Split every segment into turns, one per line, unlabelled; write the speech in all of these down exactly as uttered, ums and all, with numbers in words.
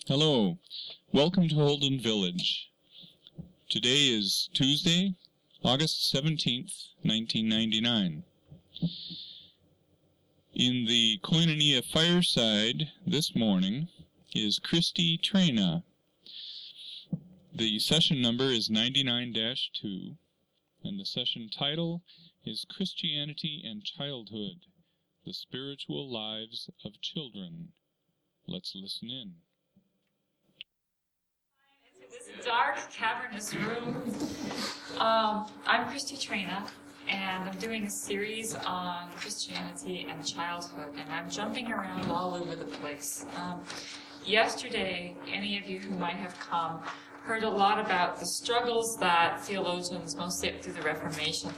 Hello, welcome to Holden Village. Today is Tuesday, August seventeenth, nineteen ninety-nine. In the Koinonia fireside this morning is Christy Trena. The session number is ninety-nine dash two, and the session title is Christianity and Childhood, the Spiritual Lives of Children. Let's listen in.
This dark, cavernous room. Um, I'm Christy Trena, and I'm doing a series on Christianity and childhood, and I'm jumping around all over the place. Um, yesterday, any of you who might have come heard a lot about the struggles that theologians, mostly up through the Reformation,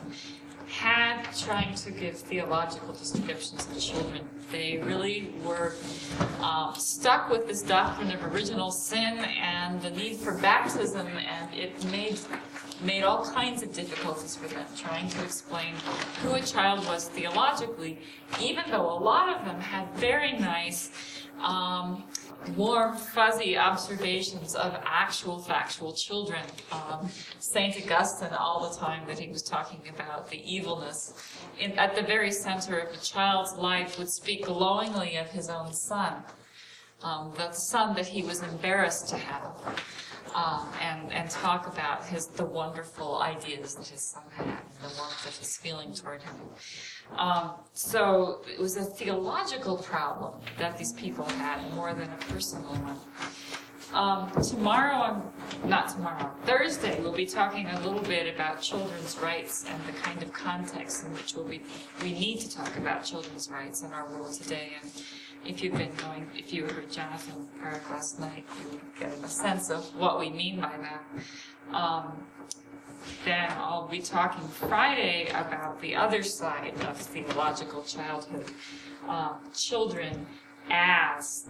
had trying to give theological descriptions of children. They really were um, stuck with this doctrine of original sin and the need for baptism, and it made made all kinds of difficulties for them trying to explain who a child was theologically, even though a lot of them had very nice um, warm, fuzzy observations of actual factual children. Um, Saint Augustine, all the time that he was talking about the evilness in, at the very center of a child's life, would speak glowingly of his own son, um, the son that he was embarrassed to have, um, and, and talk about his the wonderful ideas that his son had and the warmth of his feeling toward him. Um, so it was a theological problem that these people had more than a personal one. Um, tomorrow, I'm, not tomorrow, Thursday, we'll be talking a little bit about children's rights and the kind of context in which we'll be, we need to talk about children's rights in our world today. And if you've been going, if you heard Jonathan Park last night, you get a sense of what we mean by that. Um, Then I'll be talking Friday about the other side of theological childhood, um, children as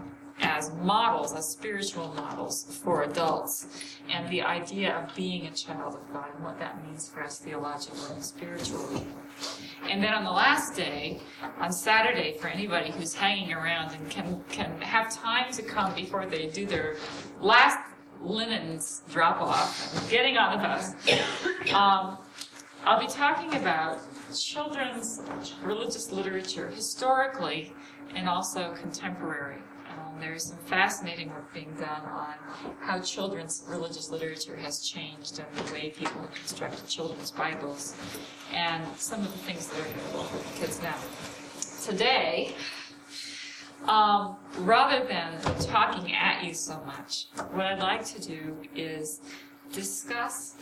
as models, as spiritual models for adults, and the idea of being a child of God and what that means for us theologically and spiritually. And then on the last day, on Saturday, for anybody who's hanging around and can can have time to come before they do their last linens drop off, getting on the bus, um, I'll be talking about children's religious literature, historically and also contemporary. Um, there's some fascinating work being done on how children's religious literature has changed and the way people have constructed children's Bibles, and some of the things that are available for kids now. Today, Um, rather than talking at you so much, what I'd like to do is discuss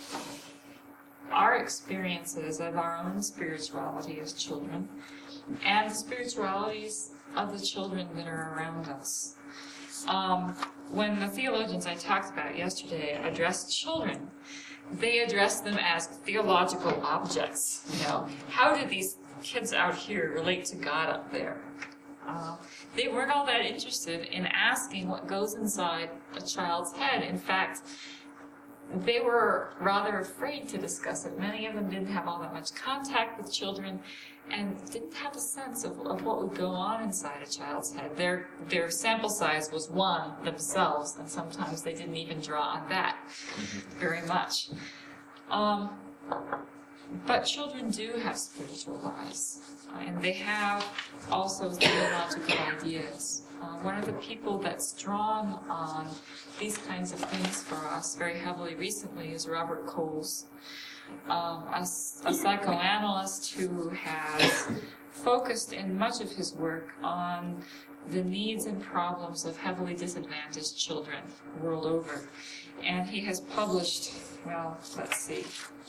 our experiences of our own spirituality as children and the spiritualities of the children that are around us. Um, when the theologians I talked about yesterday addressed children, they addressed them as theological objects. You know, how do these kids out here relate to God up there? Uh, they weren't all that interested in asking what goes inside a child's head. In fact, they were rather afraid to discuss it. Many of them didn't have all that much contact with children and didn't have a sense of, of what would go on inside a child's head. Their their sample size was one themselves, and sometimes they didn't even draw on that very much. Um, but children do have spiritual lives. And they have also theological ideas. Uh, one of the people that's drawn on these kinds of things for us very heavily recently is Robert Coles, um, a, a psychoanalyst who has focused in much of his work on the needs and problems of heavily disadvantaged children world over. And he has published, well, let's see,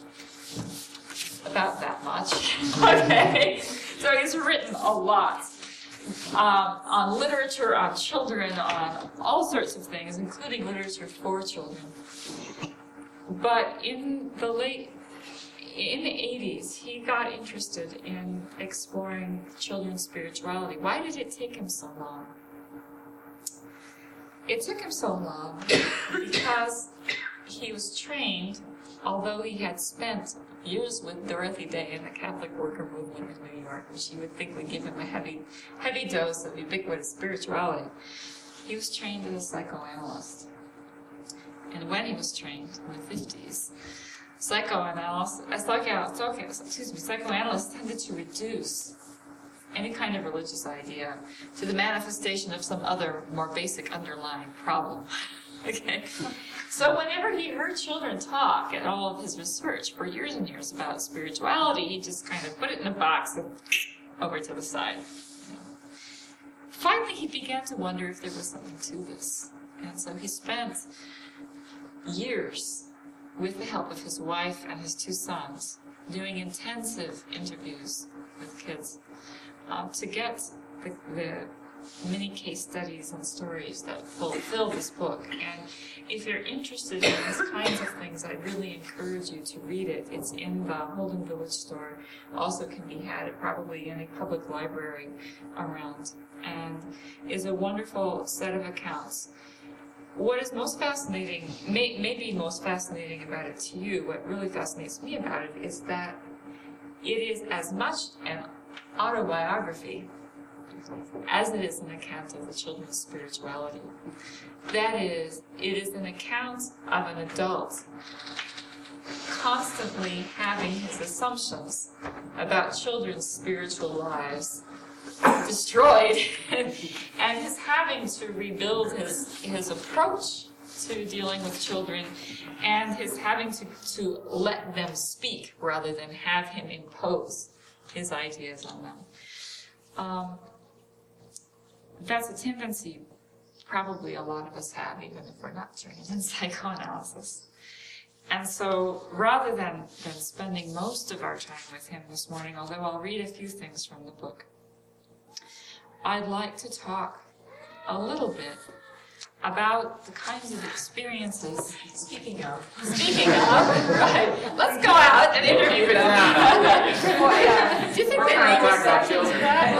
about that much. Okay, so he's written a lot um, on literature, on children, on all sorts of things, including literature for children. But in the late, in the eighties, he got interested in exploring children's spirituality. Why did it take him so long? It took him so long because he was trained, although he had spent years with Dorothy Day in the Catholic worker movement in New York, which you would think would give him a heavy, heavy dose of ubiquitous spirituality. he was trained as a psychoanalyst. And when he was trained in the fifties, psychoanalysts, psychoanalysts, excuse me, psychoanalysts tended to reduce any kind of religious idea to the manifestation of some other more basic underlying problem. Okay? So whenever he heard children talk at all of his research for years and years about spirituality, he just kind of put it in a box and over to the side. Finally, he began to wonder if there was something to this. And so he spent years, with the help of his wife and his two sons, doing intensive interviews with kids um, to get the, the many case studies and stories that fulfill this book. And if you're interested in these kinds of things, I really encourage you to read it. It's in the Holden Village store. Also can be had at probably any public library around, and is a wonderful set of accounts. What is most fascinating, may, maybe most fascinating about it to you, what really fascinates me about it, is that it is as much an autobiography as it is an account of the children's spirituality. That is, it is an account of an adult constantly having his assumptions about children's spiritual lives destroyed, and his having to rebuild his his approach to dealing with children, and his having to, to let them speak rather than have him impose his ideas on them. Um, that's a tendency probably a lot of us have, even if we're not trained in psychoanalysis. And so rather than, than spending most of our time with him this morning, although I'll read a few things from the book, I'd like to talk a little bit about the kinds of experiences, speaking of, speaking of, right, let's go out and interview them. Do you think they make us talk about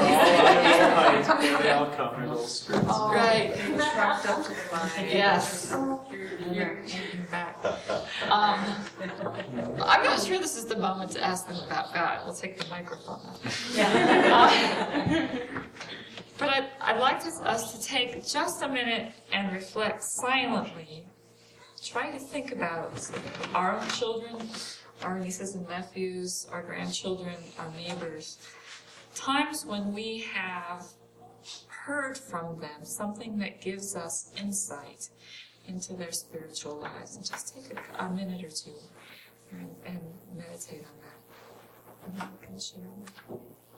They all come in little scripts.
Right.
Trapped up to the line.
Yes. You're, you're back. Um, I'm not sure this is the moment to ask them about God. We'll take the microphone up. Yeah. Uh, But I'd, I'd like to, us to take just a minute and reflect silently, try to think about our own children, our nieces and nephews, our grandchildren, our neighbors, times when we have heard from them something that gives us insight into their spiritual lives. And just take a, a minute or two and, and meditate on that. And then we can share them.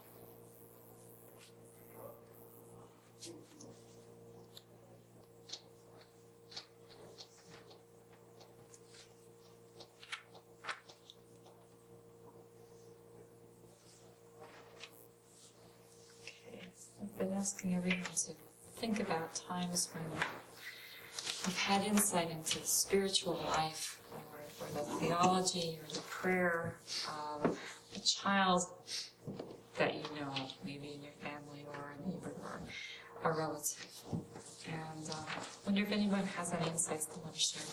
I've been asking everyone to think about times when you've had insight into the spiritual life, or, or the theology, or the prayer of a child that you know, maybe in your family, or a neighbor, or a relative. And uh, I wonder if anyone has any insights they want to share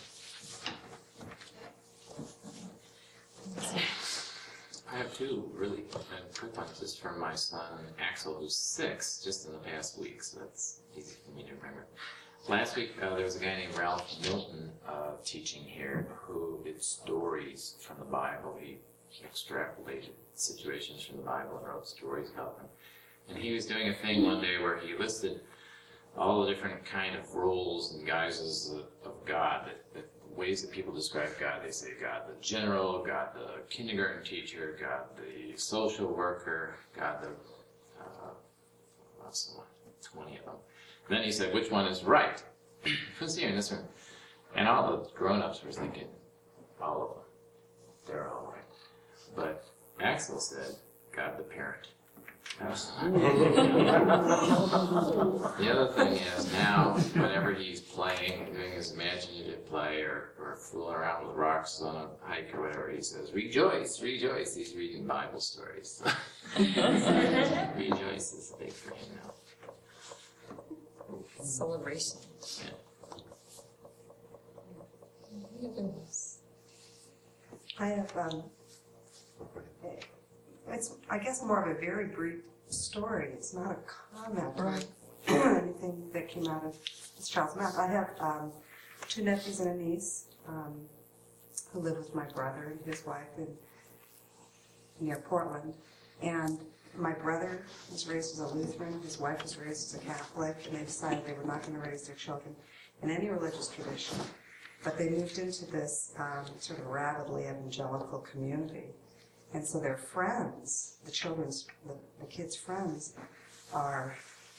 with me.
I have two really quick ones just from my son Axel, who's six, just in the past week, so that's easy for me to remember. Last week uh, there was a guy named Ralph Milton uh, teaching here who did stories from the Bible. He extrapolated situations from the Bible and wrote stories about them. And he was doing a thing one day where he listed all the different kind of roles and guises of, of God, that, that ways that people describe God. They say God the general, God the kindergarten teacher, God the social worker, God the, uh, what's the one, twenty of them. And then he said, which one is right? Who's here in this room? And all the grown-ups were thinking, all of them. They're all right. But Axel said, God the parent. The other thing is now, whenever he's playing, doing his imaginative play, or, or fooling around with rocks on a hike or whatever, he says, rejoice, rejoice. He's reading Bible stories. Rejoice is big for him now.
Celebration.
Yeah.
I have, um, it's, I guess, more of a very brief story. It's not a comment or
Right.
anything that came out of this child's mouth. I have um, two nephews and a niece um, who live with my brother and his wife in near Portland. And my brother was raised as a Lutheran, his wife was raised as a Catholic, and they decided they were not going to raise their children in any religious tradition. But they moved into this um, sort of rabidly evangelical community. And so their friends, the children's, the, the kids' friends, are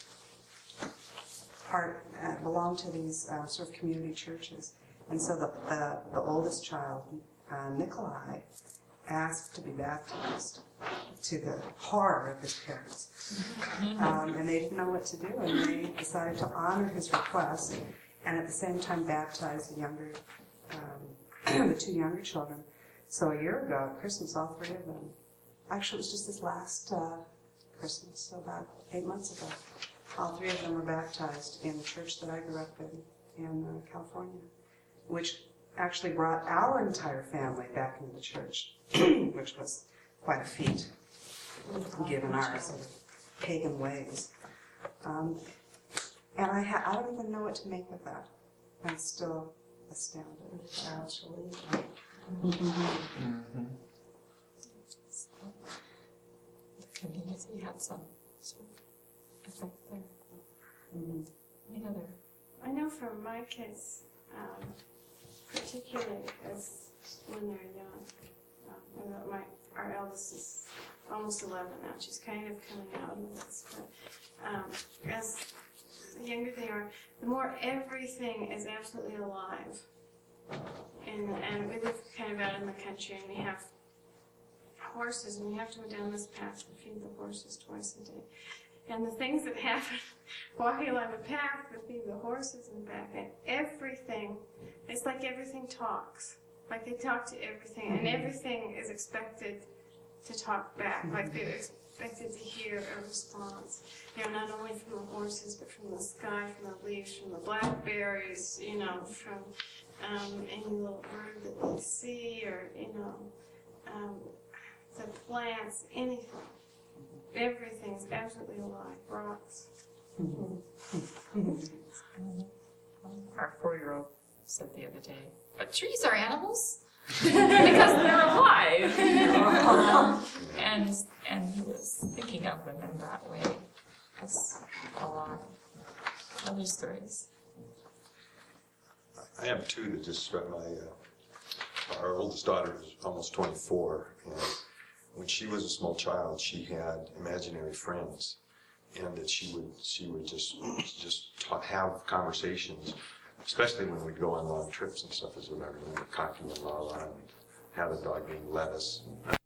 part, uh, belong to these uh, sort of community churches. And so the, the, the oldest child, uh, Nikolai, asked to be baptized, to the horror of his parents. Um, and they didn't know what to do, and they decided to honor his request and at the same time baptize the younger, um, the two younger children. So a year ago at Christmas, all three of them, actually it was just this last uh, Christmas, so about eight months ago, all three of them were baptized in the church that I grew up in, in uh, California, which actually brought our entire family back into the church, which was quite a feat, given our sort of pagan ways. Um, and I, ha- I don't even know what to make of that. I'm still astounded, actually.
Mm-hmm. The community had some sort of effect there. Mm-hmm. Any other?
I know from my kids, um, particularly as when they're young, um, my our eldest is almost eleven now. She's kind of coming out of this, but um, as the younger they are, the more everything is absolutely alive. And and we live kind of out in the country, and we have horses, and we have to go down this path and feed the horses twice a day. And the things that happen walking along the path to feed the horses and back, and everything, it's like everything talks. Like they talk to everything, and everything is expected to talk back. Like they're expected to hear a response. You know, not only from the horses, but from the sky, from the leaves, from the blackberries, you know, from um, any little bird that they see, or, you know, um, the plants, anything. Everything's absolutely alive. Rocks.
Our four-year-old said the other day, but trees are animals because they're alive. um, and and he was thinking of them in that way. That's a lot. Other stories.
I have two that just struck my. Uh, our oldest daughter is almost twenty-four, and when she was a small child, she had imaginary friends, and that she would she would just just talk, have conversations, especially when we'd go on long trips and stuff. As I remember, Cocky and Lala, and had a dog named Lettuce.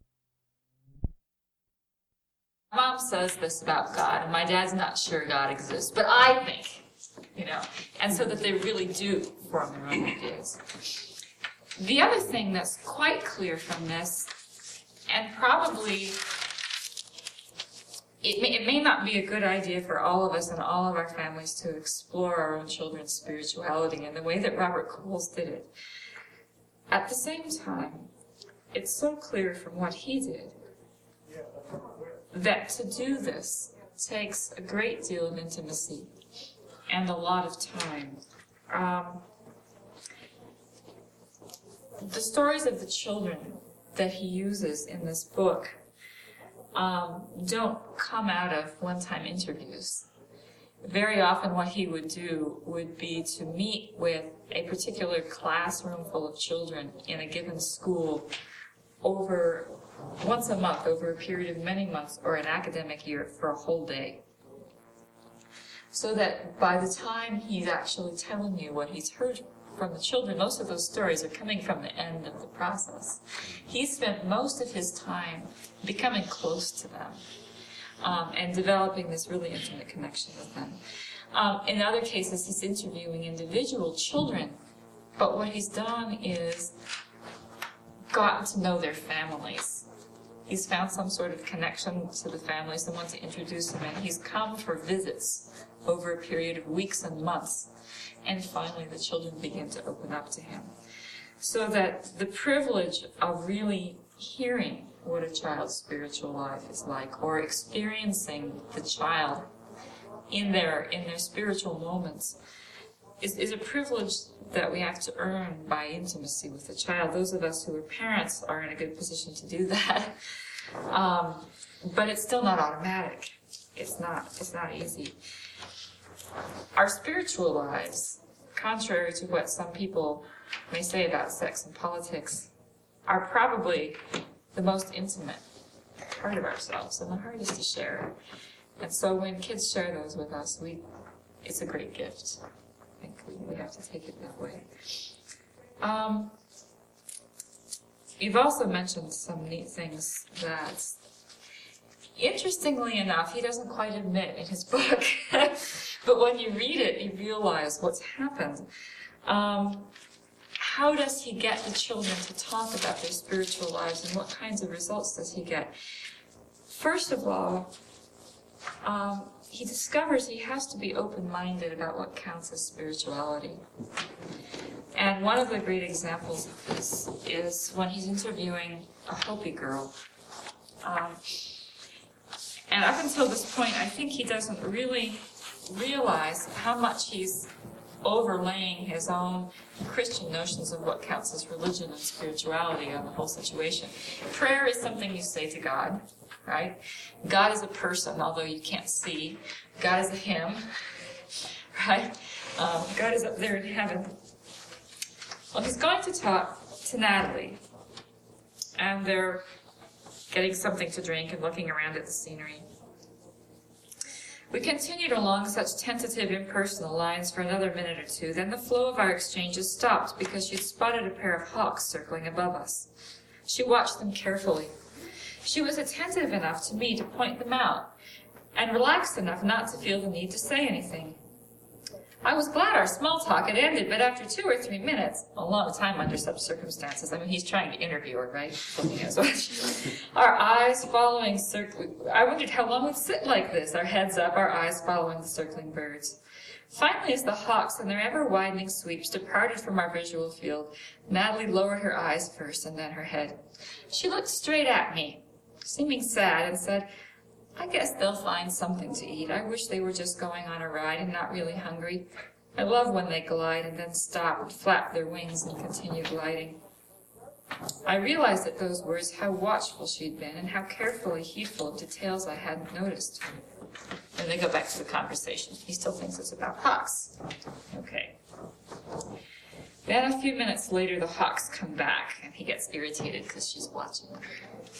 Mom says this about God, and my dad's not sure God exists, but I think, you know, and so that they really do form their own ideas. The other thing that's quite clear from this, and probably it may, it may not be a good idea for all of us and all of our families to explore our own children's spirituality in the way that Robert Coles did it. At the same time, it's so clear from what he did that to do this takes a great deal of intimacy and a lot of time. Um, the stories of the children that he uses in this book um, don't come out of one-time interviews. Very often what he would do would be to meet with a particular classroom full of children in a given school over once a month, over a period of many months, or an academic year for a whole day. So that by the time he's actually telling you what he's heard from the children, most of those stories are coming from the end of the process. He spent most of his time becoming close to them um, and developing this really intimate connection with them. Um, in other cases, he's interviewing individual children, but what he's done is gotten to know their families. He's found some sort of connection to the family, someone to introduce him, and he's come for visits over a period of weeks and months. And finally, the children begin to open up to him. So that the privilege of really hearing what a child's spiritual life is like, or experiencing the child in their in their spiritual moments is, is a privilege that we have to earn by intimacy with the child. Those of us who are parents are in a good position to do that. Um, but it's still not automatic. It's not, it's not easy. Our spiritual lives, contrary to what some people may say about sex and politics, are probably the most intimate part of ourselves and the hardest to share. And so when kids share those with us, we it's a great gift. I think we, we have to take it that way. Um, you've also mentioned some neat things that, interestingly enough, he doesn't quite admit in his book. But when you read it, you realize what's happened. Um, how does he get the children to talk about their spiritual lives, and what kinds of results does he get? First of all, um, he discovers he has to be open-minded about what counts as spirituality. And one of the great examples of this is when he's interviewing a Hopi girl. Um, and up until this point, I think he doesn't really realize how much he's overlaying his own Christian notions of what counts as religion and spirituality on the whole situation. Prayer is something you say to God, right? God is a person, although you can't see. God is a him, right? Um, God is up there in heaven. Well, he's going to talk to Natalie, and they're getting something to drink and looking around at the scenery. We continued along such tentative, impersonal lines for another minute or two. Then the flow of our exchanges stopped because she'd spotted a pair of hawks circling above us. She watched them carefully. She was attentive enough to me to point them out, and relaxed enough not to feel the need to say anything. I was glad our small talk had ended, but after two or three minutes, a long time under such circumstances, I mean, he's trying to interview her, right? Looking at us. Our eyes following, circling, I wondered how long we'd sit like this, our heads up, our eyes following the circling birds. Finally, as the hawks and their ever-widening sweeps departed from our visual field, Natalie lowered her eyes first and then her head. She looked straight at me, seeming sad, and said, I guess they'll find something to eat. I wish they were just going on a ride and not really hungry. I love when they glide and then stop and flap their wings and continue gliding. I realized at those words how watchful she'd been and how carefully heedful of details I hadn't noticed. And they go back to the conversation. He still thinks it's about hawks. Okay. Then a few minutes later, the hawks come back, and he gets irritated because she's watching them.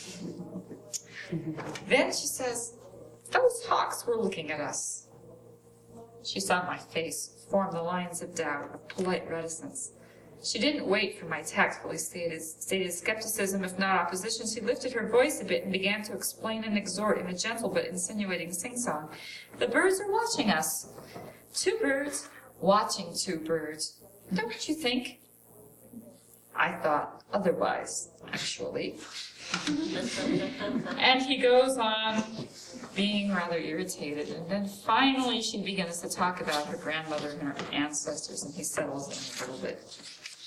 Then she says, those hawks were looking at us. She saw my face form the lines of doubt, of polite reticence. She didn't wait for my tactfully stated, stated skepticism, if not opposition. She lifted her voice a bit and began to explain and exhort in a gentle but insinuating sing-song. The birds are watching us. Two birds watching two birds. Don't you think? I thought otherwise, actually. And he goes on being rather irritated, and then finally she begins to talk about her grandmother and her ancestors, and he settles in a little bit.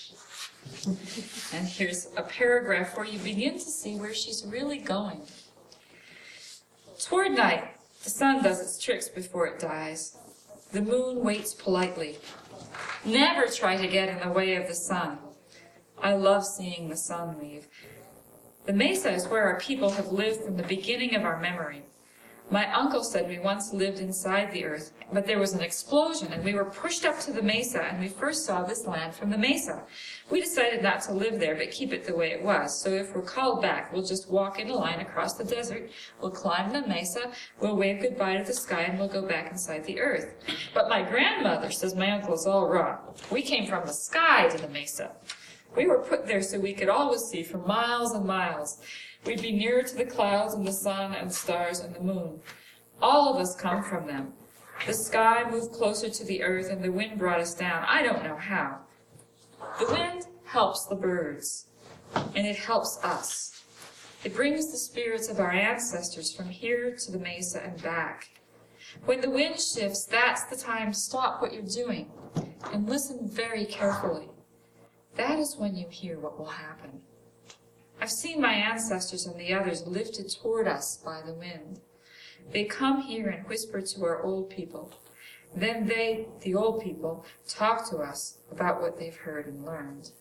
And here's a paragraph where you begin to see where she's really going. Toward night, the sun does its tricks before it dies. The moon waits politely. Never try to get in the way of the sun. I love seeing the sun leave. The mesa is where our people have lived from the beginning of our memory. My uncle said we once lived inside the earth, but there was an explosion and we were pushed up to the mesa, and we first saw this land from the mesa. We decided not to live there, but keep it the way it was. So if we're called back, we'll just walk in a line across the desert, we'll climb the mesa, we'll wave goodbye to the sky, and we'll go back inside the earth. But my grandmother says my uncle is all wrong. We came from the sky to the mesa. We were put there so we could always see for miles and miles. We'd be nearer to the clouds and the sun and the stars and the moon. All of us come from them. The sky moved closer to the earth and the wind brought us down. I don't know how. The wind helps the birds, and it helps us. It brings the spirits of our ancestors from here to the mesa and back. When the wind shifts, that's the time to stop what you're doing and listen very carefully. That is when you hear what will happen. I've seen my ancestors and the others lifted toward us by the wind. They come here and whisper to our old people. Then they, the old people, talk to us about what they've heard and learned.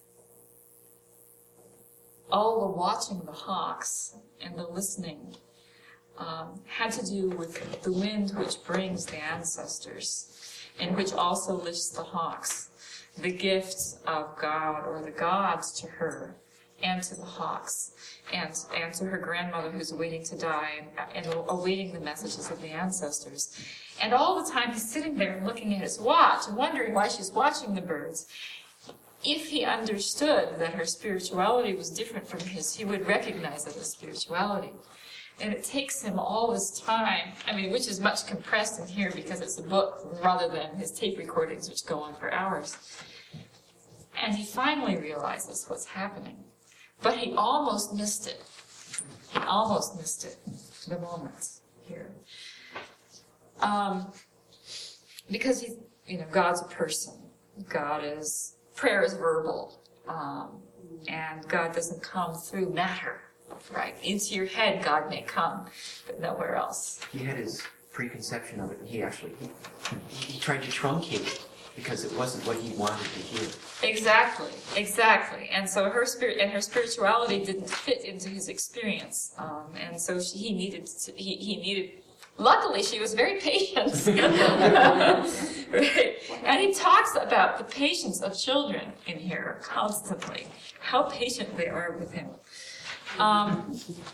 All the watching the hawks and the listening um, had to do with the wind which brings the ancestors, and which also lifts the hawks, the gifts of God or the gods to her and to the hawks, and and to her grandmother who's waiting to die and, and awaiting the messages of the ancestors. And all the time he's sitting there and looking at his watch and wondering why she's watching the birds. If he understood that her spirituality was different from his, he would recognize it as spirituality. And it takes him all this time, I mean, which is much compressed in here because it's a book rather than his tape recordings, which go on for hours. And he finally realizes what's happening. But he almost missed it. He almost missed it, the moment here. Um, because he's, you know, God's a person. God is, prayer is verbal. Um, and God doesn't come through matter, right? Into your head God may come, but nowhere else.
He had his preconception of it, and he actually, he, he tried to truncate it because it wasn't what he wanted to hear.
Exactly, exactly. And so her spirit and her spirituality didn't fit into his experience. Um, and so she, he needed, to, he, he needed, luckily she was very patient. Right? And he talks about the patience of children in here constantly, how patient they are with him. Um,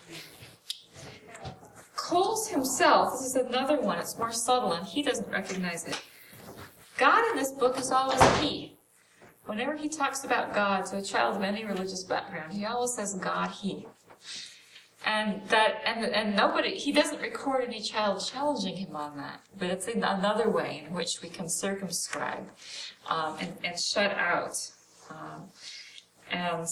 Coles himself, this is another one, it's more subtle and he doesn't recognize it. God in this book is always he. Whenever he talks about God to a child of any religious background, he always says God, he. And that, and and nobody, he doesn't record any child challenging him on that. But it's in another way in which we can circumscribe um, and, and shut out. Um, and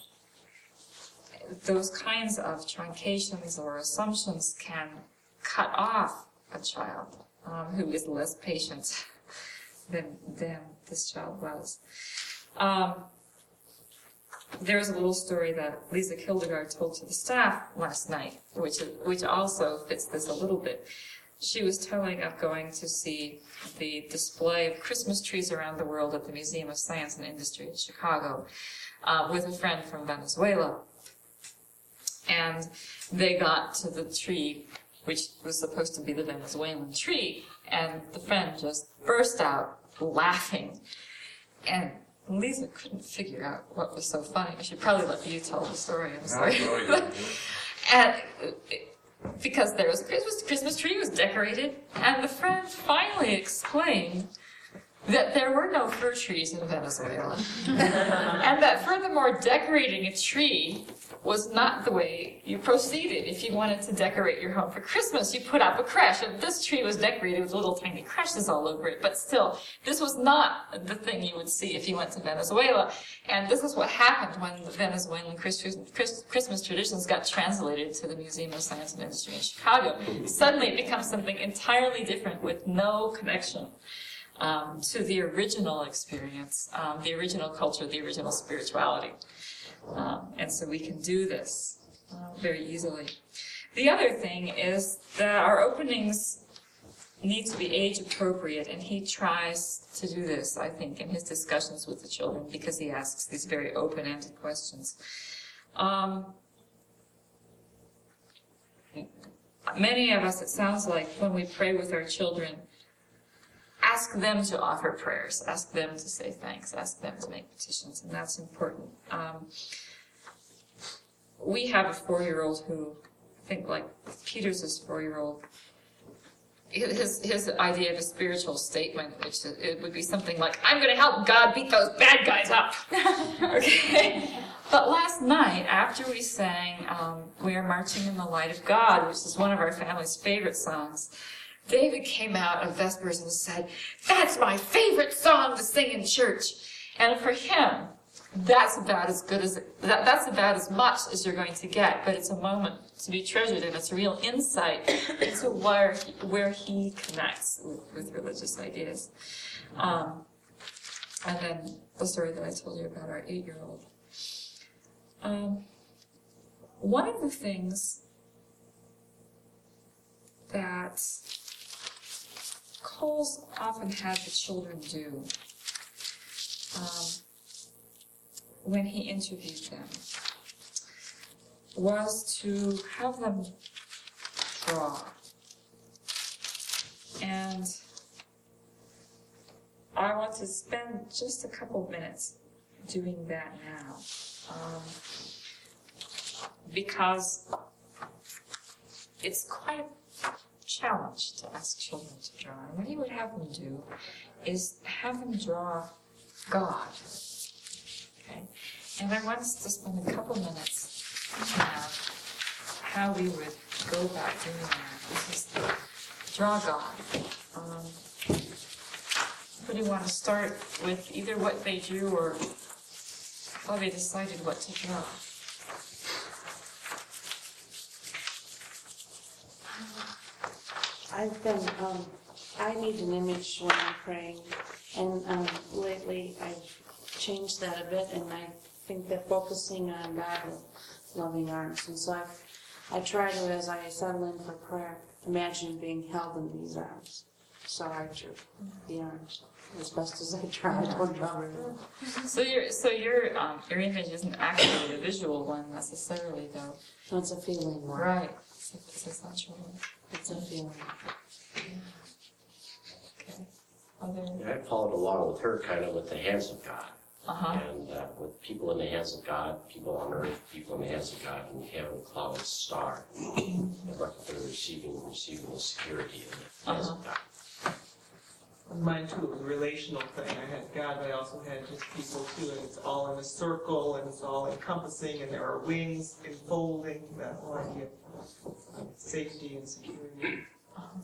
those kinds of truncations or assumptions can cut off a child um, who is less patient than than this child was. Um, there was a little story that Lisa Kildegard told to the staff last night, which which also fits this a little bit. She was telling of going to see the display of Christmas trees around the world at the Museum of Science and Industry in Chicago uh, with a friend from Venezuela. And they got to the tree, which was supposed to be the Venezuelan tree, and the friend just burst out laughing. And Lisa couldn't figure out what was so funny. I should probably let you tell the story, I'm sorry. And because there was a Christmas, Christmas tree was decorated, and the friend finally explained that there were no fir trees in Venezuela. And that furthermore, decorating a tree was not the way you proceeded. If you wanted to decorate your home for Christmas, you put up a creche. And this tree was decorated with little tiny creches all over it. But still, this was not the thing you would see if you went to Venezuela. And this is what happened when the Venezuelan Christmas traditions got translated to the Museum of Science and Industry in Chicago. Suddenly it becomes something entirely different with no connection Um, to the original experience, um, the original culture, the original spirituality. Um, and so we can do this uh, very easily. The other thing is that our openings need to be age appropriate, and he tries to do this, I think, in his discussions with the children, because he asks these very open-ended questions. Um, many of us, it sounds like, when we pray with our children, ask them to offer prayers, ask them to say thanks, ask them to make petitions, and that's important. Um, we have a four-year-old who, I think like Peter's four-year-old, his his idea of a spiritual statement, which it would be something like, I'm going to help God beat those bad guys up. Okay? But last night, after we sang um, We Are Marching in the Light of God, which is one of our family's favorite songs, David came out of Vespers and said, that's my favorite song to sing in church. And for him, that's about as good as, that, that's about as much as you're going to get, but it's a moment to be treasured, and it's a real insight into where he, where he connects with, with religious ideas. Um, and then the story that I told you about our eight-year-old. Um, one of the things that Coles often had the children do um, when he interviewed them was to have them draw. And I want to spend just a couple minutes doing that now. Um, because it's quite a challenge to ask children to draw. And what he would have them do is have them draw God. Okay? And I want us to spend a couple minutes thinking about how we would go about doing that. This is draw God. Um, But you want to start with either what they drew or how they decided what to draw.
I've been, um, I need an image when I'm praying, and um, lately I've changed that a bit, and I think that focusing on God with loving arms. And so I've, I try to, as I settle in for prayer, imagine being held in these arms. So I drew the arms as best as I try. I don't draw very well.
So your so your um your image isn't actually a visual one necessarily, though.
So it's a feeling one.
Right. It's a, it's a sensual one.
It's a feeling.
Okay. Other.
I followed along with her kind of with the hands of God.
Uh huh.
And uh, with people in the hands of God, people on earth, people in the hands of God, and heaven, cloud, star. And like they're receiving, receiving the security in the hands
Uh-huh.
of God.
Mine too, it was a relational thing. I had God, but I also had just people too, and it's all in a circle, and it's all encompassing, and there are wings enfolding that whole idea of safety and security.
Uh-huh.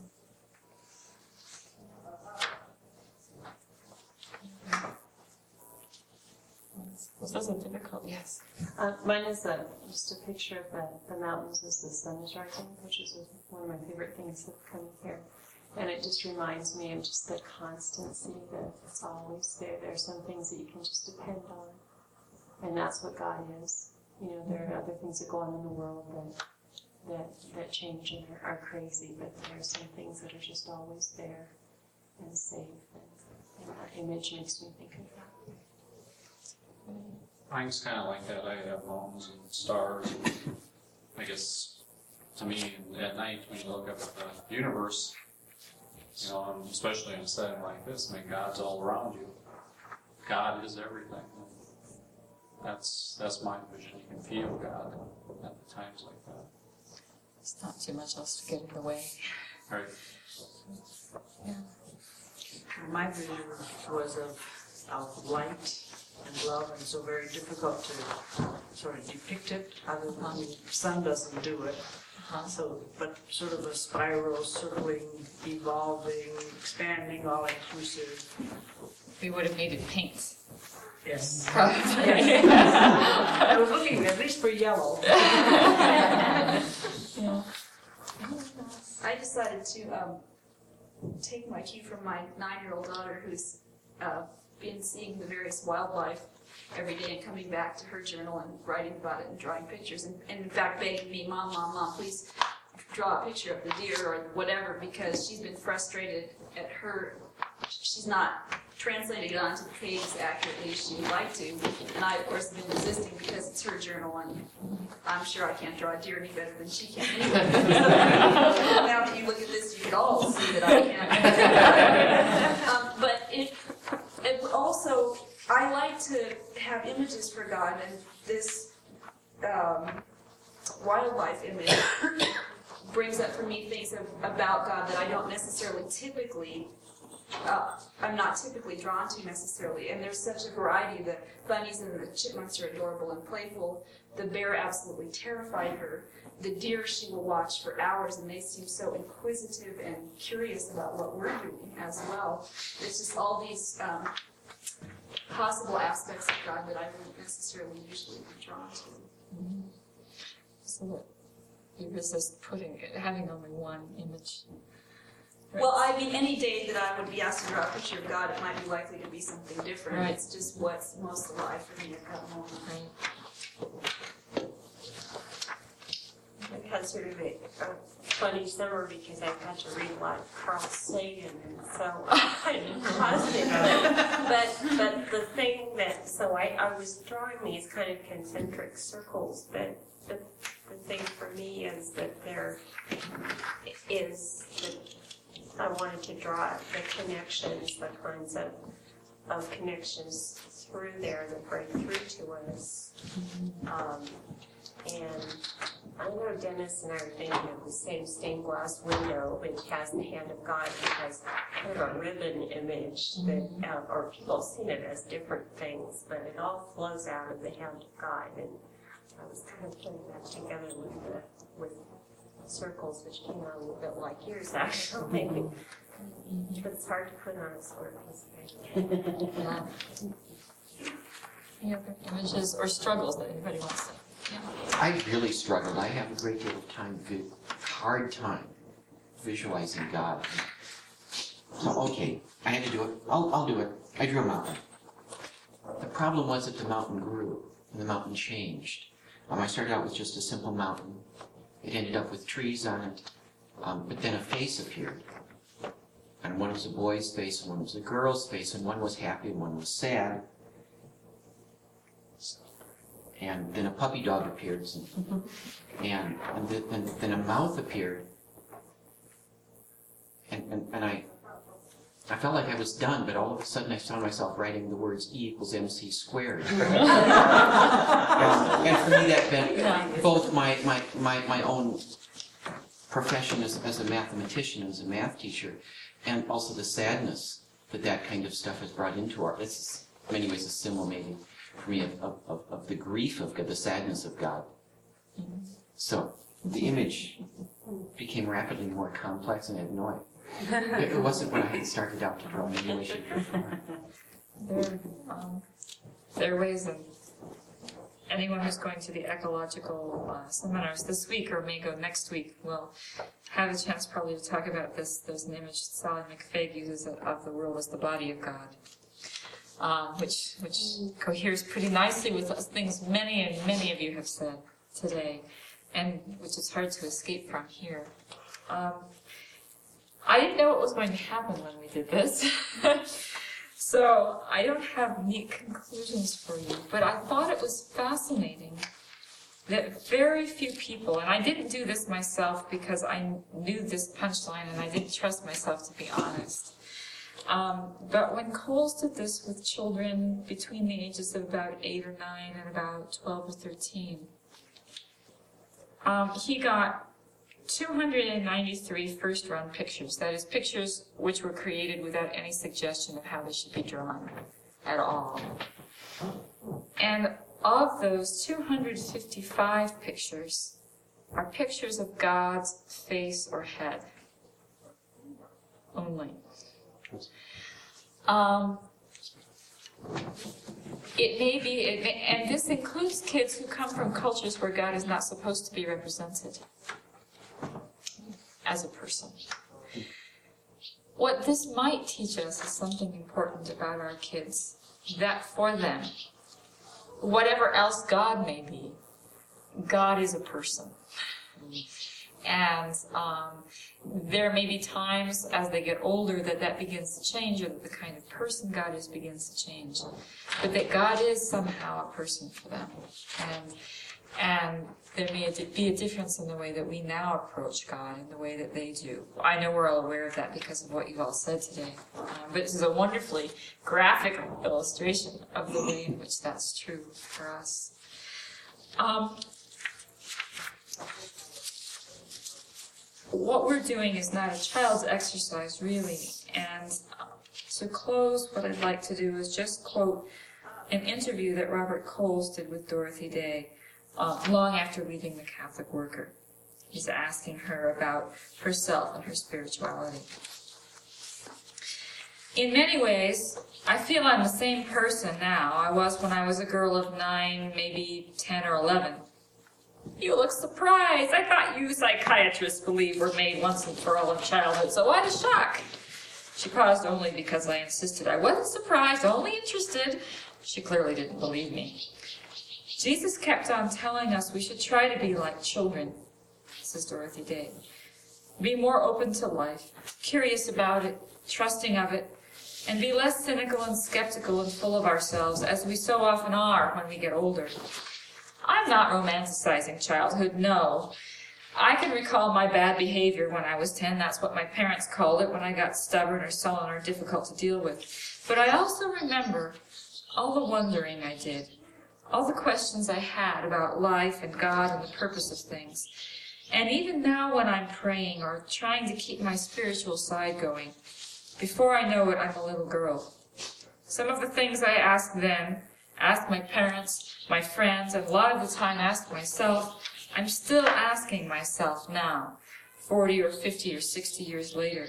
Was this a difficult? Yes.
Uh, mine is a, just a picture of the, the mountains as the sun is rising, which is one of my favorite things of coming here. And it just reminds me of just the constancy that it's always there. There are some things that you can just depend on. And that's what God is. You know, there are other things that go on in the world that that, that change and are, are crazy, but there are some things that are just always there and safe. And, and that image makes me think of that.
Mine's kind of like that. I have mountains and stars. And I guess, to me, at night, when you look up at the universe, you know, and especially in a setting like this, I mean, God's all around you. God is everything. That's that's my vision. You can feel God at the times like that.
It's not too much else to get in the way.
Right.
Yeah.
My vision was of, of light and love, and so very difficult to sort of depict it. Other than the sun doesn't do it.
Uh-huh.
So, but sort of a spiral, circling, evolving, expanding, all inclusive.
We would have needed paint.
Yes.
Probably.
Yes. I was looking at least for yellow.
Yeah.
I decided to um, take my cue from my nine-year-old daughter, who's uh, been seeing the various wildlife every day and coming back to her journal and writing about it and drawing pictures, and, and in fact begging me, Mom, Mom, Mom, please draw a picture of the deer or whatever, because she's been frustrated at her, she's not translating it onto the pages accurately as she would like to, and I, of course, have been resisting because it's her journal, and I'm sure I can't draw a deer any better than she can anyway. Now that you look at this, you can all see that I can't. um, but it, it also, I like to have images for God, and this um, wildlife image brings up for me things of, about God that I don't necessarily typically, uh, I'm not typically drawn to necessarily. And there's such a variety. The bunnies and the chipmunks are adorable and playful. The bear absolutely terrified her. The deer she will watch for hours, and they seem so inquisitive and curious about what we're doing as well. It's just all these um, possible aspects of God that I wouldn't necessarily usually be drawn to.
Mm-hmm. So you resist putting it, having only one image. Right.
Well, I mean, any day that I would be asked to draw a picture of God, it might be likely to be something different.
Right.
It's just what's most alive for me at that moment.
Right.
I've had sort of a, a funny summer because I've had to read a lot of Carl Sagan, and so I'm kind of positive about it. But, but the thing that, so I, I was drawing these kind of concentric circles, but the, the thing for me is that there is, that I wanted to draw the connections, the kinds of, of connections through there that break through to us. Um, and I know Dennis and I are thinking of the same stained glass window, which has the hand of God, which has kind of a ribbon image that, uh, or people have seen it as different things, but it all flows out of the hand of God. And I was kind of putting that together with the, with circles, which came out a little bit like yours, actually. But it's hard to put on a square piece of paper.
Any other images or struggles that anybody wants to? Yeah.
I really struggled. I have a great deal of time, vi- hard time visualizing God. So, okay, I had to do it. I'll, I'll do it. I drew a mountain. The problem was that the mountain grew and the mountain changed. Um, I started out with just a simple mountain. It ended up with trees on it, um, but then a face appeared. And one was a boy's face, and one was a girl's face, and one was happy, and one was sad. And then a puppy dog appeared, and, and, and then, then, then a mouth appeared. And, and, and I, I felt like I was done, but all of a sudden I found myself writing the words E equals M C squared. and, and for me that meant both my, my, my, my own profession as, as a mathematician, as a math teacher, and also the sadness that that kind of stuff has brought into our, this is in many ways a symbol maybe for me of, of, of, of the grief of God, the sadness of God. So the image became rapidly more complex, and I had no idea. It wasn't what I had started out to draw in any way, shape, or form.
There, um, there are ways of anyone who's going to the ecological uh, seminars this week or may go next week will have a chance probably to talk about this. There's an image Sally McFaig uses of the world as the body of God, um, which which coheres pretty nicely with things many and many of you have said today, and which is hard to escape from here. Um, I didn't know what was going to happen when we did this. So I don't have neat conclusions for you, but I thought it was fascinating that very few people, and I didn't do this myself because I knew this punchline and I didn't trust myself to be honest. Um, but when Coles did this with children between the ages of about eight or nine and about twelve or thirteen, um, he got two hundred ninety-three first-run pictures, that is, pictures which were created without any suggestion of how they should be drawn at all. And of those two hundred fifty-five pictures are pictures of God's face or head only. Um, it may be, it may, and this includes kids who come from cultures where God is not supposed to be represented as a person. What this might teach us is something important about our kids, that for them, whatever else God may be, God is a person. And um, there may be times as they get older that that begins to change, or that the kind of person God is begins to change. But that God is somehow a person for them. And And there may be a difference in the way that we now approach God and the way that they do. I know we're all aware of that because of what you've all said today. Um, but this is a wonderfully graphic illustration of the way in which that's true for us. Um, what we're doing is not a child's exercise, really. And uh, to close, what I'd like to do is just quote an interview that Robert Coles did with Dorothy Day. Uh, long after leaving the Catholic Worker. He's asking her about herself and her spirituality. In many ways, I feel I'm the same person now I was when I was a girl of nine, maybe ten or eleven. You look surprised. I thought you psychiatrists believe we're made once and for all in childhood, so what a shock. She paused only because I insisted. I wasn't surprised, only interested. She clearly didn't believe me. Jesus kept on telling us we should try to be like children. says Dorothy Day. Be more open to life, curious about it, trusting of it, and be less cynical and skeptical and full of ourselves, as we so often are when we get older. I'm not romanticizing childhood, no. I can recall my bad behavior when I was ten. That's what my parents called it when I got stubborn or sullen or difficult to deal with. But I also remember all the wondering I did, all the questions I had about life and God and the purpose of things. And even now when I'm praying or trying to keep my spiritual side going, before I know it, I'm a little girl. Some of the things I asked then, asked my parents, my friends, and a lot of the time asked myself, I'm still asking myself now, forty or fifty or sixty years later.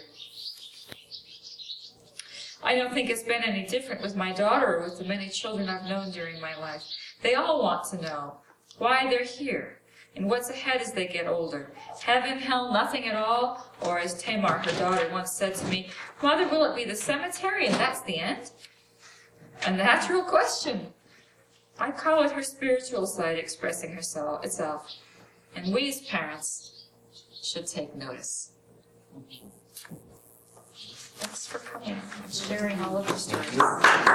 I don't think it's been any different with my daughter or with the many children I've known during my life. They all want to know why they're here and what's ahead as they get older. Heaven, hell, nothing at all? Or as Tamar, her daughter, once said to me, Mother, will it be the cemetery and that's the end? A natural question. I call it her spiritual side expressing herself itself. And we as parents should take notice. Thanks for coming and sharing all of your stories.